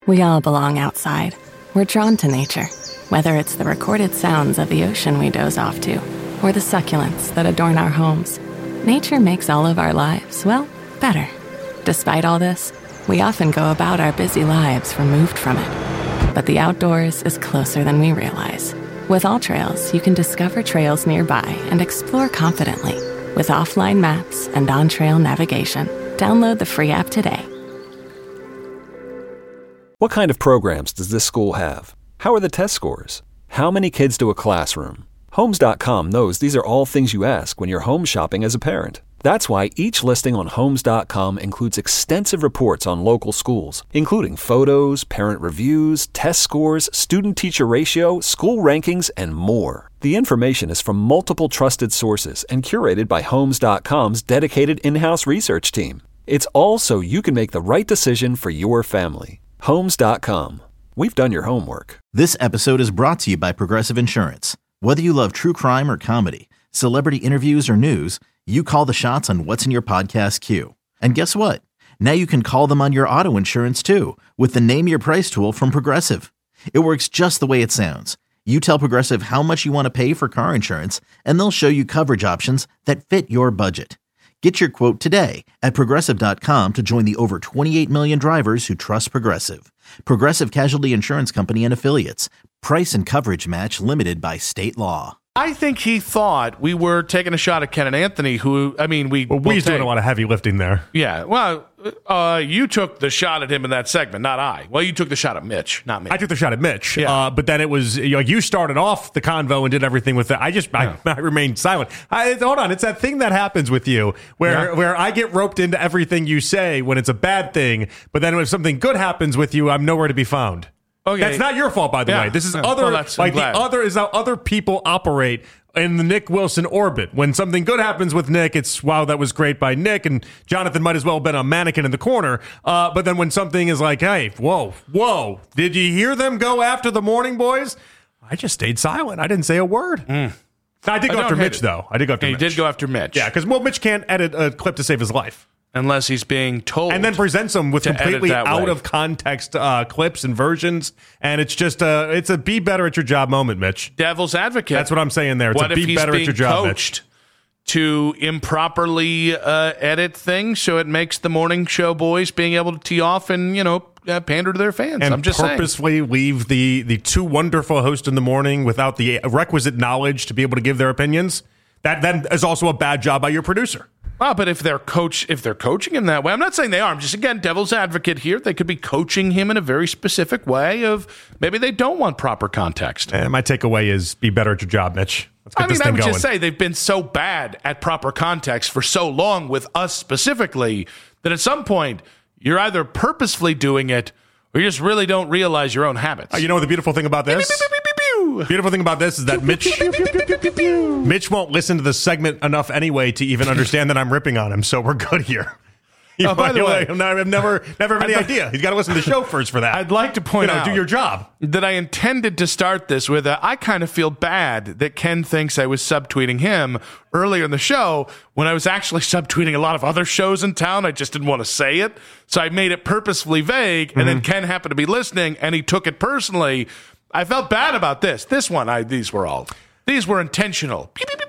We all belong outside. We're drawn to nature, whether it's the recorded sounds of the ocean we doze off to, or the succulents that adorn our homes. Nature makes all of our lives, well, better. Despite all this, we often go about our busy lives removed from it. But the outdoors is closer than we realize. With AllTrails, you can discover trails nearby and explore confidently. With offline maps and on-trail navigation, download the free app today. What kind of programs does this school have? How are the test scores? How many kids do a classroom? Homes.com knows these are all things you ask when you're home shopping as a parent. That's why each listing on Homes.com includes extensive reports on local schools, including photos, parent reviews, test scores, student-teacher ratio, school rankings, and more. The information is from multiple trusted sources and curated by Homes.com's dedicated in-house research team. It's all so you can make the right decision for your family. Homes.com. We've done your homework. This episode is brought to you by Progressive Insurance. Whether you love true crime or comedy, celebrity interviews or news, you call the shots on what's in your podcast queue. And guess what? Now you can call them on your auto insurance too with the Name Your Price tool from Progressive. It works just the way it sounds. You tell Progressive how much you want to pay for car insurance, and they'll show you coverage options that fit your budget. Get your quote today at Progressive.com to join the over 28 million drivers who trust Progressive. Progressive Casualty Insurance Company and Affiliates. Price and coverage match limited by state law. I think he thought we were taking a shot at Ken and Anthony, who, I mean, we're doing a lot of heavy lifting there. Yeah, well, you took the shot at him in that segment, not I. Well, you took the shot at Mitch, not me. I took the shot at Mitch, yeah. But then it was, you started off the convo and did everything with it. I remained silent. Hold on, it's that thing that happens with you where I get roped into everything you say when it's a bad thing, but then if something good happens with you, I'm nowhere to be found. Okay. That's not your fault, by the way. This is other is how other people operate in the Nick Wilson orbit. When something good happens with Nick, it's, wow, that was great by Nick, and Jonathan might as well have been a mannequin in the corner. But then when something is like, hey, whoa, did you hear them go after the Morning Boys? I just stayed silent. I didn't say a word. I did go after Mitch, though. I did go after Mitch. He did go after Mitch. Yeah, because Mitch can't edit a clip to save his life. Unless he's being told. And then presents them with completely out of context clips and versions. And it's just it's a be better at your job moment, Mitch. Devil's advocate. That's what I'm saying there. It's a be better at your job, Mitch. To improperly edit things so it makes the morning show boys being able to tee off and, pander to their fans. And I'm just purposefully leave the two wonderful hosts in the morning without the requisite knowledge to be able to give their opinions. That is also a bad job by your producer. Well, but if they're coaching him that way, I'm not saying they are. I'm just, again, devil's advocate here. They could be coaching him in a very specific way of maybe they don't want proper context. And my takeaway is be better at your job, Mitch. Let's get this thing going. I would just say they've been so bad at proper context for so long with us specifically that at some point you're either purposefully doing it or you just really don't realize your own habits. You know the beautiful thing about this? Beautiful thing about this is that Mitch won't listen to the segment enough anyway to even understand that I'm ripping on him, so we're good here. By the way, I've never had any idea. He's got to listen to the show first for that. I'd like to point out, do your job. That I intended to start this with I kind of feel bad that Ken thinks I was subtweeting him earlier in the show when I was actually subtweeting a lot of other shows in town. I just didn't want to say it, so I made it purposefully vague, and then Ken happened to be listening, and he took it personally. I felt bad about this. This one, these were intentional.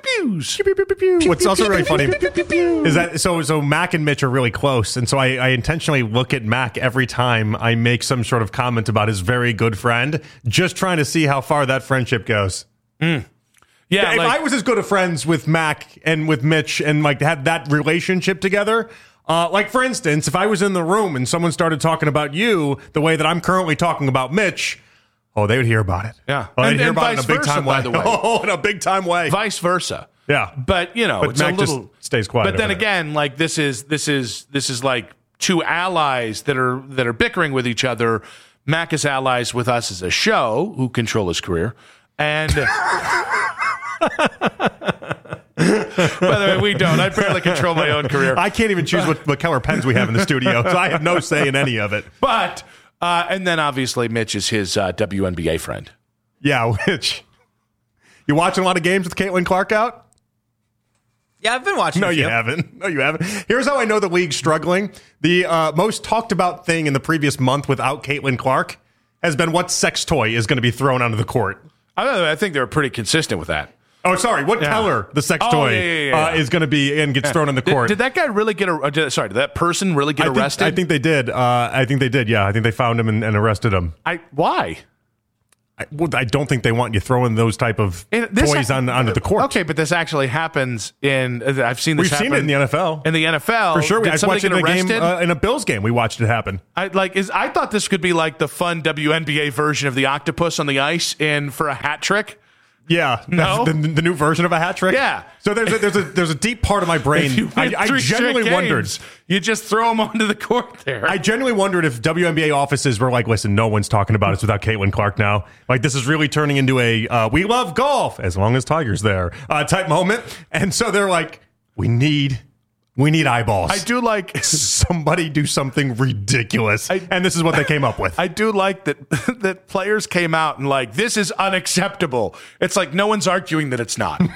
What's also really funny is that so Mac and Mitch are really close, and so I intentionally look at Mac every time I make some sort of comment about his very good friend, just trying to see how far that friendship goes. Yeah, if I was as good of friends with Mac and with Mitch and had that relationship together. For instance, if I was in the room and someone started talking about you the way that I'm currently talking about Mitch. Oh, they would hear about it. Yeah. They'd hear about it in a big time way. By the way. Oh, in a big time way. Vice versa. Yeah. But, it's Mac a little, just stays quiet. But then again, this is like two allies that are bickering with each other. Mac is allies with us as a show who control his career. And by the way, we don't. I barely control my own career. I can't even choose what color pens we have in the studio, so I have no say in any of it. But and then obviously Mitch is his WNBA friend. Yeah, Mitch. You watching a lot of games with Caitlin Clark out? Yeah, I've been watching. No, you haven't. No, you haven't. Here's how I know the league's struggling. The most talked about thing in the previous month without Caitlin Clark has been what sex toy is going to be thrown onto the court. I think they were pretty consistent with that. Oh, sorry. What color the sex toy is going to be and gets thrown on the court? Did that guy really get did that person really get arrested? I think they did. I think they did. Yeah, I think they found him and arrested him. Why? I don't think they want you throwing those type of toys onto the court. Okay, but this actually happens I've seen this. We've seen it in the NFL. In the NFL, for sure. Did somebody get arrested? In a Bills game, we watched it happen. I thought this could be like the fun WNBA version of the octopus on the ice for a hat trick. Yeah, no? the new version of a hat trick. Yeah. So there's a deep part of my brain. I genuinely wondered. You just throw them onto the court there. I genuinely wondered if WNBA offices were like, listen, no one's talking about us without Caitlin Clark now. Like, this is really turning into a we love golf as long as Tiger's there type moment. And so they're like, we need eyeballs. I do like somebody do something ridiculous, and this is what they came up with. I do like that players came out and like, this is unacceptable. It's like no one's arguing that it's not.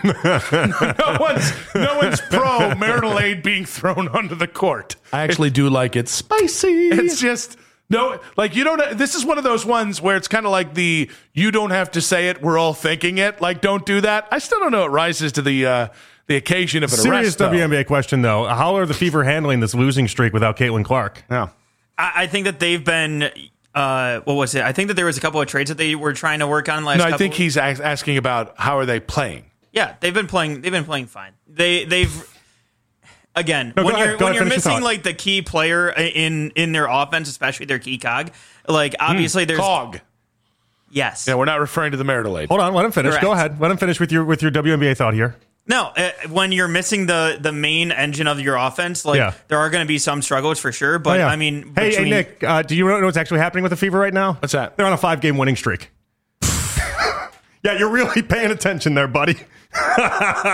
no one's pro marital aid being thrown onto the court. I actually do like it spicy. It's just no, like you don't. This is one of those ones where it's kind of like you don't have to say it. We're all thinking it. Like, don't do that. I still don't know. It rises to the occasion of an serious arrest. Serious WNBA question, though. How are the Fever handling this losing streak without Caitlin Clark? Yeah. I think that they've been, what was it? I think that there was a couple of trades that they were trying to work on last couple. No, I think he's asking about how are they playing. Yeah, they've been playing fine. They've again, no, when you're missing like the key player in their offense, especially their key cog, like obviously there's cog. Yes. Yeah, we're not referring to the marital aid. Hold on, let him finish. Correct. Go ahead. Let him finish with your WNBA thought here. No, when you're missing the main engine of your offense, there are going to be some struggles for sure. But I mean, hey Nick, do you know what's actually happening with the Fever right now? What's that? They're on a 5-game winning streak. Yeah, you're really paying attention there, buddy. Come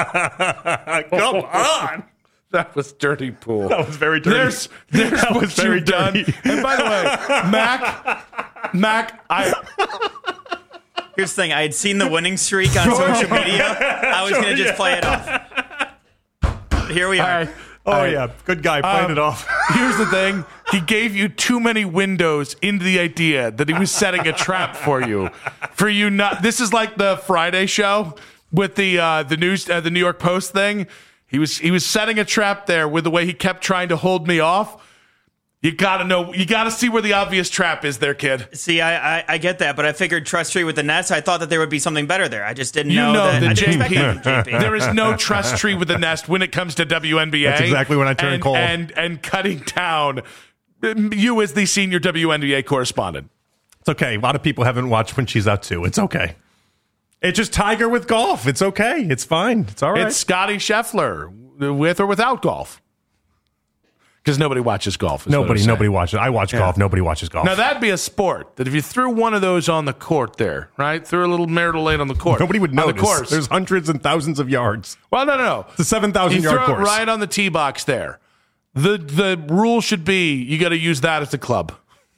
on. That was dirty pool. That was very dirty. There's that what was very you've done. dirty. And by the way, Mac, here's the thing. I had seen the winning streak on social media. I was going to just play it off. Here we are. Yeah. Good guy playing it off. Here's the thing. He gave you too many windows into the idea that he was setting a trap for you. For you not. This is like the Friday show with the New York Post thing. He was setting a trap there with the way he kept trying to hold me off. You got to know. You got to see where the obvious trap is there, kid. See, I get that, but I figured trust tree with the Nets. I thought that there would be something better there. I just didn't know that. JP. There is no trust tree with the Nest when it comes to WNBA. That's exactly when I turned cold. And cutting down you as the senior WNBA correspondent. It's okay. A lot of people haven't watched when she's out too. It's okay. It's just Tiger with golf. It's okay. It's fine. It's all right. It's Scotty Scheffler with or without golf. Because nobody watches golf. Nobody watches. I watch golf. Nobody watches golf. Now, that'd be a sport that if you threw one of those on the court there, right? Threw a little marital aid on the court. Nobody would notice. The course. There's hundreds and thousands of yards. Well, no. It's a 7,000-yard course. You throw it right on the tee box there. The rule should be you got to use that as a club.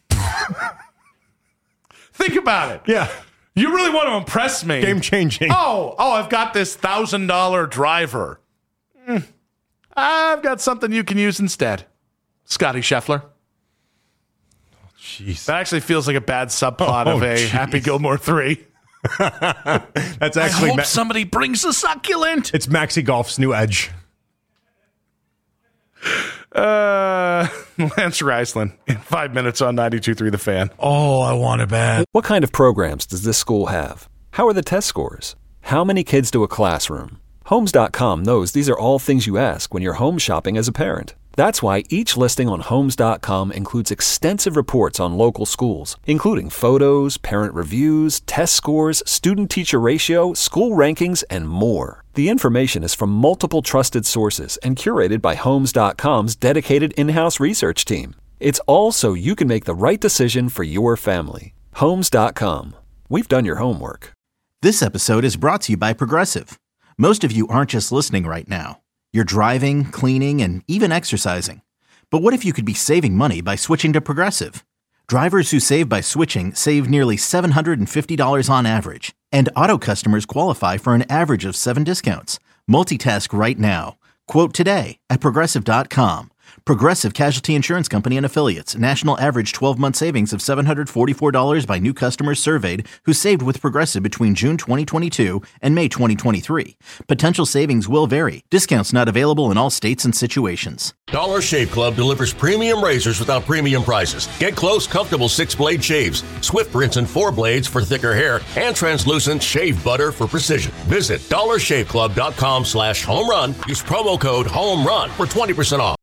Think about it. Yeah. You really want to impress me. Game changing. Oh, I've got this $1,000 driver. I've got something you can use instead. Scotty Scheffler. Jeez. That actually feels like a bad subplot of a Happy Gilmore 3. That's actually I hope somebody brings a succulent. It's Maxi Golf's new edge. Lance Reisland in 5 minutes on 92.3 The Fan. Oh, I want it bad. What kind of programs does this school have? How are the test scores? How many kids do a classroom? Homes.com knows these are all things you ask when you're home shopping as a parent. That's why each listing on Homes.com includes extensive reports on local schools, including photos, parent reviews, test scores, student-teacher ratio, school rankings, and more. The information is from multiple trusted sources and curated by Homes.com's dedicated in-house research team. It's all so you can make the right decision for your family. Homes.com. We've done your homework. This episode is brought to you by Progressive. Most of you aren't just listening right now. You're driving, cleaning, and even exercising. But what if you could be saving money by switching to Progressive? Drivers who save by switching save nearly $750 on average. And auto customers qualify for an average of 7 discounts. Multitask right now. Quote today at Progressive.com. Progressive Casualty Insurance Company and Affiliates. National average 12-month savings of $744 by new customers surveyed who saved with Progressive between June 2022 and May 2023. Potential savings will vary. Discounts not available in all states and situations. Dollar Shave Club delivers premium razors without premium prices. Get close, comfortable 6-blade shaves, swift rinse and 4 blades for thicker hair, and translucent shave butter for precision. Visit dollarshaveclub.com/home run. Use promo code HOME RUN for 20% off.